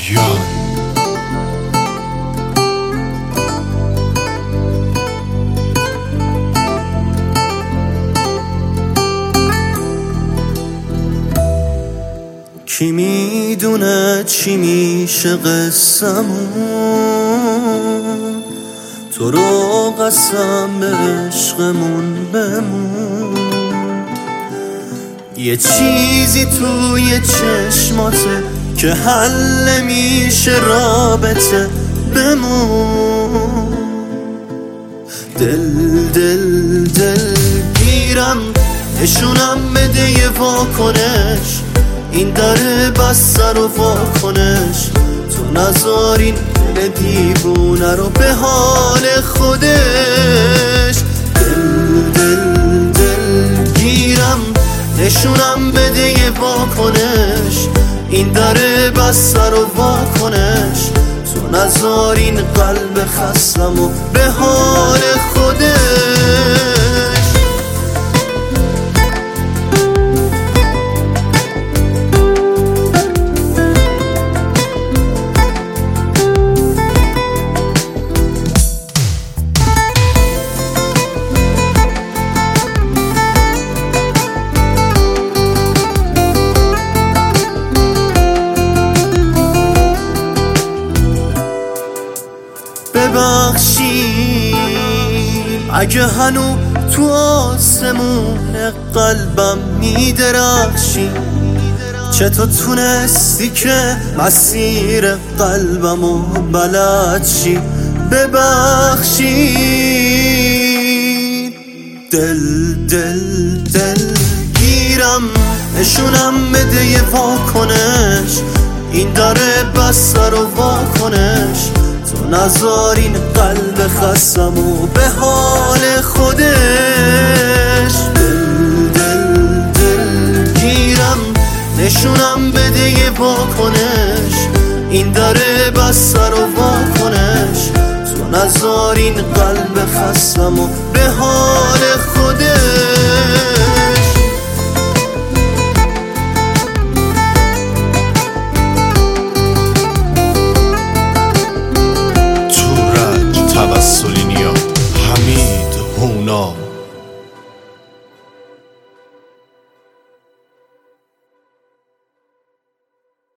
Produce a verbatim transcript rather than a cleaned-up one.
یاد کی میدونه چی میشه قصمون، تو رو قسم به عشقمون بمون. یه چیزی توی چشماته که حل میشه رابطه، بمون. دل دل دل گیرم نشونم بده یه واکنش، این داره بس سر و واکنش. تو نذار این دل دیوونه رو به حال خودش. دل دل دل گیرم نشونم بده یه واکنش، این داره بس سر و واکنش. تو نذار این قلب خستم و به حال خودش. ببخشی اگه هنو تو آسمون قلبم میدرخشی، چطور تونستی که مسیر قلبمو بلد شی. ببخشی دل دل دل گیرم نشونم بده یه واکنش، این داره بس سر و واکنش. تو نذار این قلب خستم و به حال خودش. دل دل دل گیرم نشونم بده یه واکنش، این داره بس سر و واکنش. تو نذار این قلب خستم و به حال خودش. توبسلی